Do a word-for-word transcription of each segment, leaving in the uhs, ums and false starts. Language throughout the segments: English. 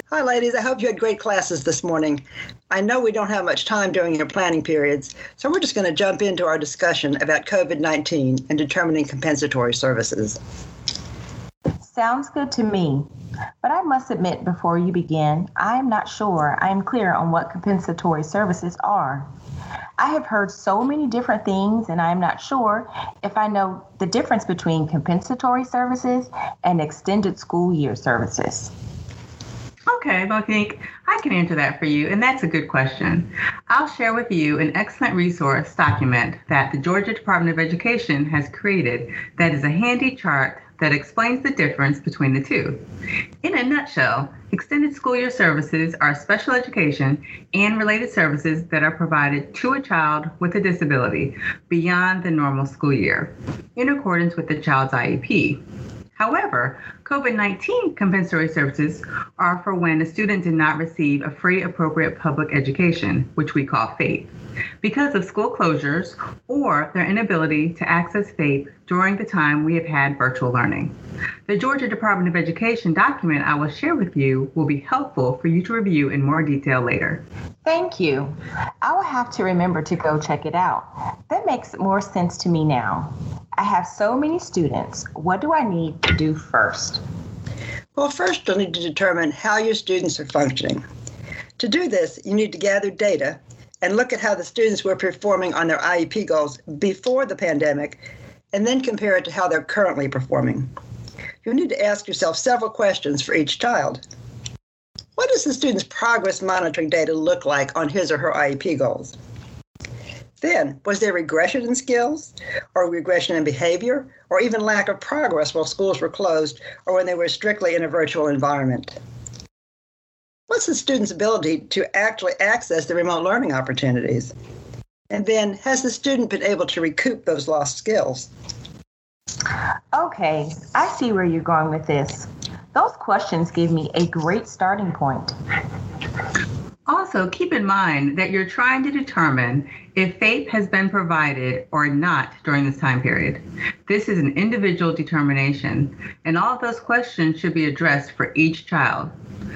Hi, ladies. I hope you had great classes this morning. I know we don't have much time during your planning periods, so we're just going to jump into our discussion about COVID nineteen and determining compensatory services. Sounds good to me. But I must admit before you begin, I am not sure I am clear on what compensatory services are. I have heard so many different things, and I am not sure if I know the difference between compensatory services and extended school year services. Okay, Monique, I can answer that for you, and that's a good question. I'll share with you an excellent resource document that the Georgia Department of Education has created that is a handy chart that explains the difference between the two. In a nutshell, extended school year services are special education and related services that are provided to a child with a disability beyond the normal school year, in accordance with the child's I E P. However, COVID nineteen compensatory services are for when a student did not receive a free appropriate public education, which we call FAPE, because of school closures or their inability to access FAPE during the time we have had virtual learning. The Georgia Department of Education document I will share with you will be helpful for you to review in more detail later. Thank you. I will have to remember to go check it out. That makes more sense to me now. I have so many students. What do I need to do first? Well, first you'll need to determine how your students are functioning. To do this, you need to gather data and look at how the students were performing on their I E P goals before the pandemic, and then compare it to how they're currently performing. You'll need to ask yourself several questions for each child. What does the student's progress monitoring data look like on his or her I E P goals? Then, was there regression in skills, or regression in behavior, or even lack of progress while schools were closed or when they were strictly in a virtual environment? What's the student's ability to actually access the remote learning opportunities? And then, has the student been able to recoup those lost skills? Okay, I see where you're going with this. Those questions give me a great starting point. Also, keep in mind that you're trying to determine if FAPE has been provided or not during this time period. This is an individual determination, and all of those questions should be addressed for each child.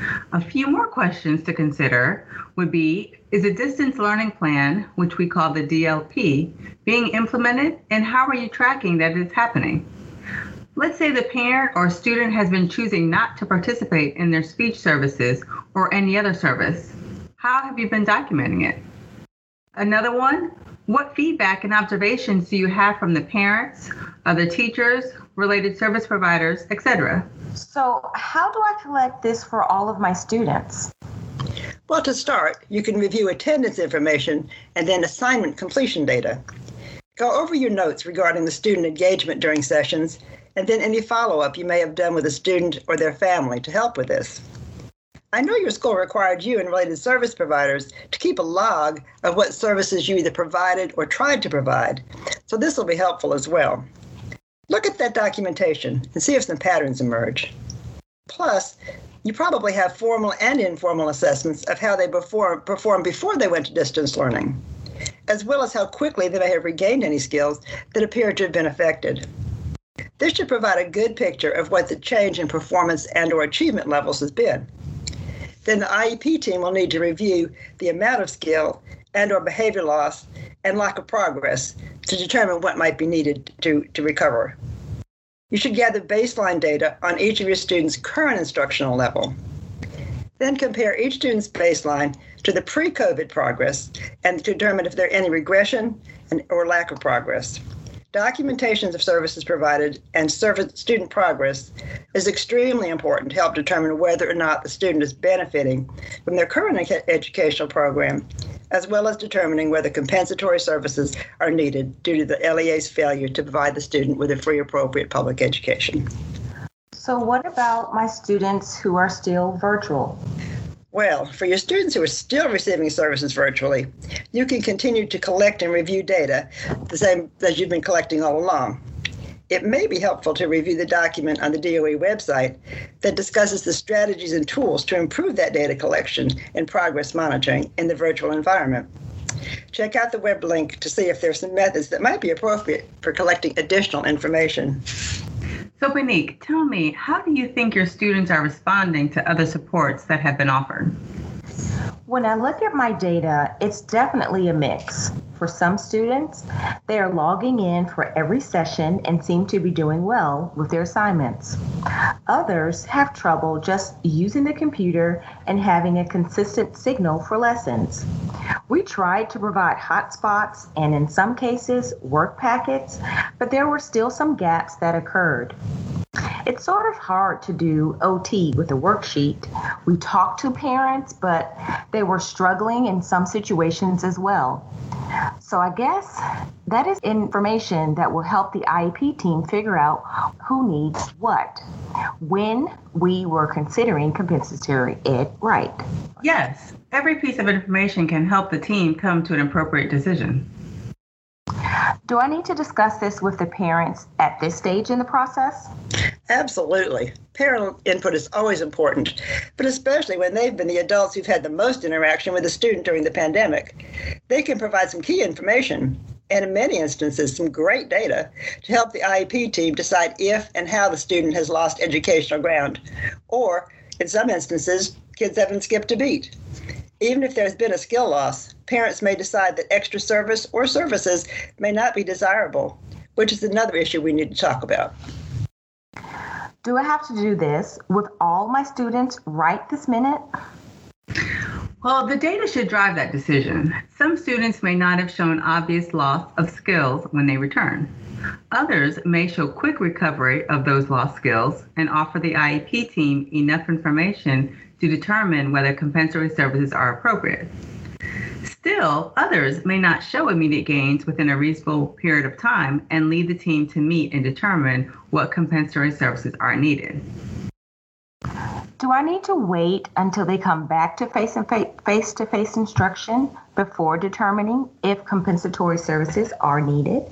A few more questions to consider would be, is a distance learning plan, which we call the D L P, being implemented, and how are you tracking that it's happening? Let's say the parent or student has been choosing not to participate in their speech services or any other service. How have you been documenting it? Another one, what feedback and observations do you have from the parents, other teachers, related service providers, et cetera? So how do I collect this for all of my students? Well, to start, you can review attendance information and then assignment completion data. Go over your notes regarding the student engagement during sessions, and then any follow-up you may have done with a student or their family to help with this. I know your school required you and related service providers to keep a log of what services you either provided or tried to provide, so this will be helpful as well. Look at that documentation and see if some patterns emerge. Plus, you probably have formal and informal assessments of how they perform, performed before they went to distance learning, as well as how quickly they may have regained any skills that appear to have been affected. This should provide a good picture of what the change in performance and or achievement levels has been. Then the I E P team will need to review the amount of skill and or behavior loss and lack of progress to determine what might be needed to, to recover. You should gather baseline data on each of your students' current instructional level. Then compare each student's baseline to the pre-COVID progress and determine if there are any regression and, or lack of progress. Documentations of services provided and service student progress is extremely important to help determine whether or not the student is benefiting from their current educational program, as well as determining whether compensatory services are needed due to the L E A's failure to provide the student with a free appropriate public education. So what about my students who are still virtual? Well, for your students who are still receiving services virtually, you can continue to collect and review data the same as you've been collecting all along. It may be helpful to review the document on the D O E website that discusses the strategies and tools to improve that data collection and progress monitoring in the virtual environment. Check out the web link to see if there are some methods that might be appropriate for collecting additional information. So, Bonique, tell me, how do you think your students are responding to other supports that have been offered? When I look at my data, it's definitely a mix. For some students, they are logging in for every session and seem to be doing well with their assignments. Others have trouble just using the computer and having a consistent signal for lessons. We tried to provide hotspots and in some cases work packets, but there were still some gaps that occurred. It's sort of hard to do O T with a worksheet. We talked to parents, but they were struggling in some situations as well. So I guess that is information that will help the I E P team figure out who needs what when we were considering compensatory ed, right? Yes, every piece of information can help the team come to an appropriate decision. Do I need to discuss this with the parents at this stage in the process? Absolutely. Parent input is always important, but especially when they've been the adults who've had the most interaction with the student during the pandemic. They can provide some key information, and in many instances, some great data to help the I E P team decide if and how the student has lost educational ground, or in some instances, kids haven't skipped a beat. Even if there's been a skill loss, parents may decide that extra service or services may not be desirable, which is another issue we need to talk about. Do I have to do this with all my students right this minute? Well, the data should drive that decision. Some students may not have shown obvious loss of skills when they return. Others may show quick recovery of those lost skills and offer the I E P team enough information to determine whether compensatory services are appropriate. Still, others may not show immediate gains within a reasonable period of time and lead the team to meet and determine what compensatory services are needed. Do I need to wait until they come back to face and face-to-face instruction before determining if compensatory services are needed?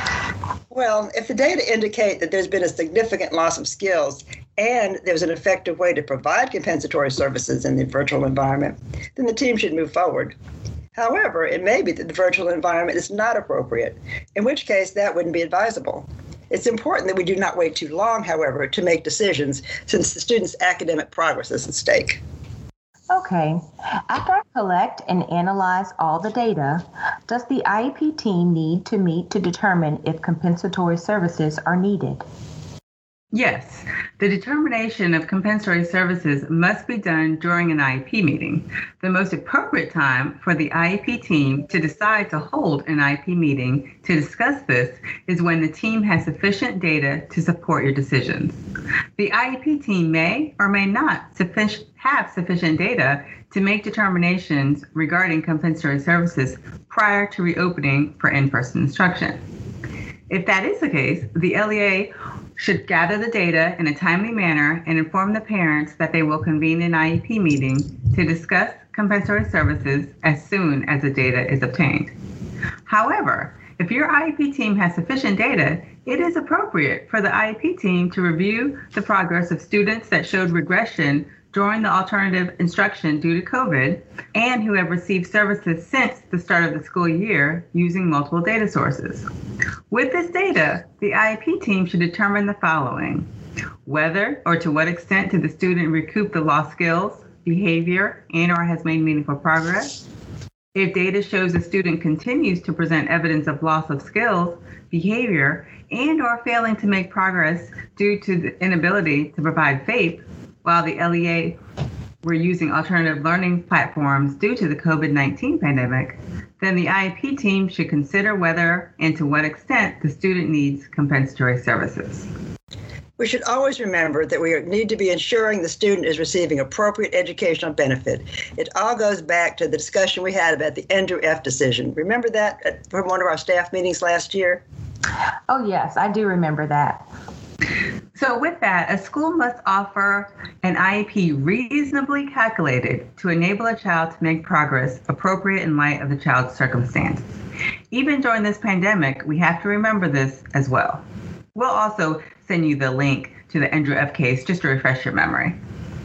Well, if the data indicate that there's been a significant loss of skills and there's an effective way to provide compensatory services in the virtual environment, then the team should move forward. However, it may be that the virtual environment is not appropriate, in which case that wouldn't be advisable. It's important that we do not wait too long, however, to make decisions since the student's academic progress is at stake. Okay. After I collect and analyze all the data, does the I E P team need to meet to determine if compensatory services are needed? Yes, the determination of compensatory services must be done during an I E P meeting. The most appropriate time for the I E P team to decide to hold an I E P meeting to discuss this is when the team has sufficient data to support your decisions. The I E P team may or may not suffic- have sufficient data to make determinations regarding compensatory services prior to reopening for in-person instruction. If that is the case, the L E A should gather the data in a timely manner and inform the parents that they will convene an I E P meeting to discuss compensatory services as soon as the data is obtained. However, if your I E P team has sufficient data, it is appropriate for the I E P team to review the progress of students that showed regression during the alternative instruction due to COVID and who have received services since the start of the school year using multiple data sources. With this data, the I E P team should determine the following: whether or to what extent did the student recoup the lost skills, behavior, and or has made meaningful progress. If data shows the student continues to present evidence of loss of skills, behavior, and or failing to make progress due to the inability to provide FAPE, while the L E A were using alternative learning platforms due to the COVID nineteen pandemic, then the I E P team should consider whether and to what extent the student needs compensatory services. We should always remember that we need to be ensuring the student is receiving appropriate educational benefit. It all goes back to the discussion we had about the Andrew F. decision. Remember that at, from one of our staff meetings last year? Oh, yes, I do remember that. So with that, a school must offer an I E P reasonably calculated to enable a child to make progress appropriate in light of the child's circumstances. Even during this pandemic, we have to remember this as well. We'll also send you the link to the Andrew F. case just to refresh your memory.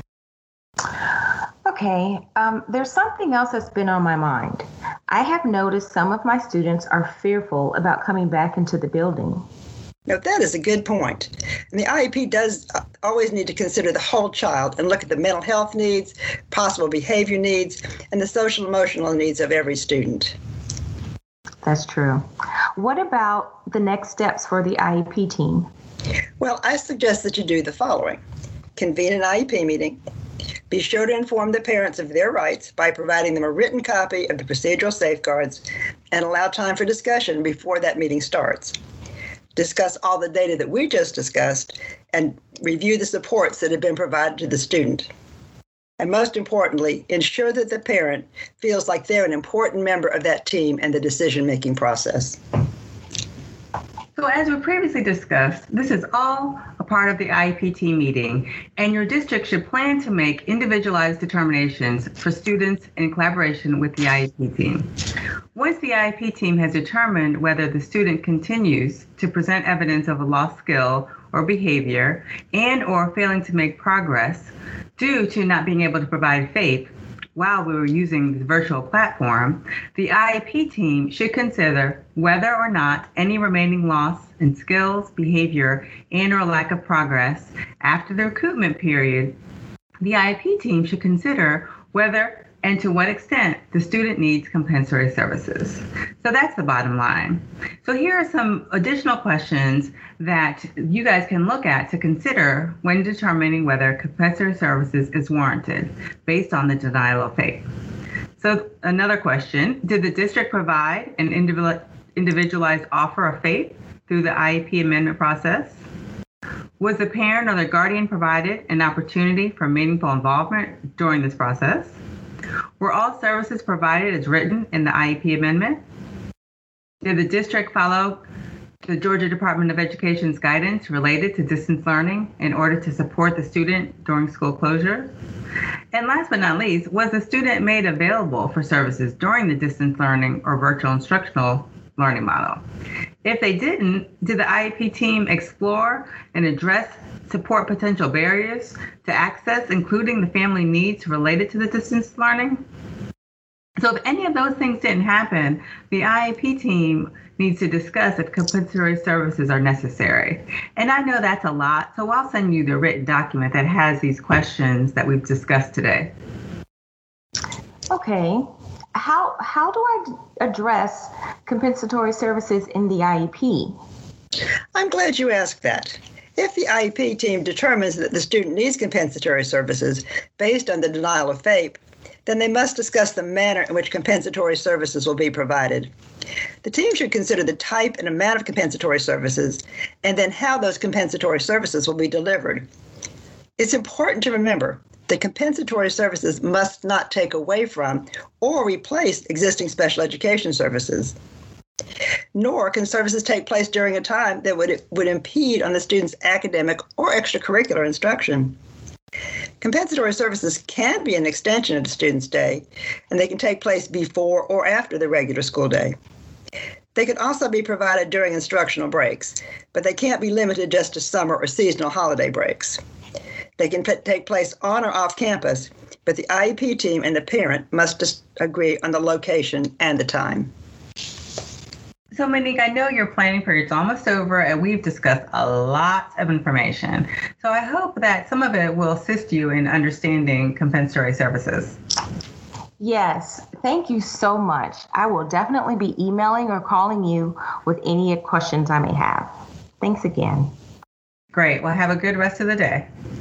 Okay, um, there's something else that's been on my mind. I have noticed some of my students are fearful about coming back into the building. Now, that is a good point. And the I E P does always need to consider the whole child and look at the mental health needs, possible behavior needs, and the social emotional needs of every student. That's true. What about the next steps for the I E P team? Well, I suggest that you do the following. Convene an I E P meeting. Be sure to inform the parents of their rights by providing them a written copy of the procedural safeguards and allow time for discussion before that meeting starts. Discuss all the data that we just discussed and review the supports that have been provided to the student. And most importantly, ensure that the parent feels like they're an important member of that team and the decision-making process. So as we previously discussed, this is all a part of the I E P team meeting, and your district should plan to make individualized determinations for students in collaboration with the I E P team. Once the I E P team has determined whether the student continues to present evidence of a lost skill or behavior and or failing to make progress due to not being able to provide FAPE while we were using this virtual platform, the I E P team should consider whether or not any remaining loss in skills, behavior, and or lack of progress after the recoupment period. The I E P team should consider whether and to what extent the student needs compensatory services. So that's the bottom line. So here are some additional questions that you guys can look at to consider when determining whether compensatory services is warranted based on the denial of FAPE. So another question, did the district provide an individualized offer of FAPE through the I E P amendment process? Was the parent or the guardian provided an opportunity for meaningful involvement during this process? Were all services provided as written in the I E P amendment? Did the district follow the Georgia Department of Education's guidance related to distance learning in order to support the student during school closure? And last but not least, was the student made available for services during the distance learning or virtual instructional learning model? If they didn't, did the I E P team explore and address support potential barriers to access, including the family needs related to the distance learning? So if any of those things didn't happen, the I E P team needs to discuss if compensatory services are necessary. And I know that's a lot, so I'll send you the written document that has these questions that we've discussed today. Okay. How how do I address compensatory services in the I E P? I'm glad you asked that. If the I E P team determines that the student needs compensatory services based on the denial of FAPE, then they must discuss the manner in which compensatory services will be provided. The team should consider the type and amount of compensatory services and then how those compensatory services will be delivered. It's important to remember that compensatory services must not take away from or replace existing special education services. Nor can services take place during a time that would, would impede on the student's academic or extracurricular instruction. Compensatory services can be an extension of the student's day, and they can take place before or after the regular school day. They can also be provided during instructional breaks, but they can't be limited just to summer or seasonal holiday breaks. They can p- take place on or off campus, but the I E P team and the parent must just agree on the location and the time. So Monique, I know your planning period's almost over and we've discussed a lot of information. So I hope that some of it will assist you in understanding compensatory services. Yes, thank you so much. I will definitely be emailing or calling you with any questions I may have. Thanks again. Great. Well, have a good rest of the day.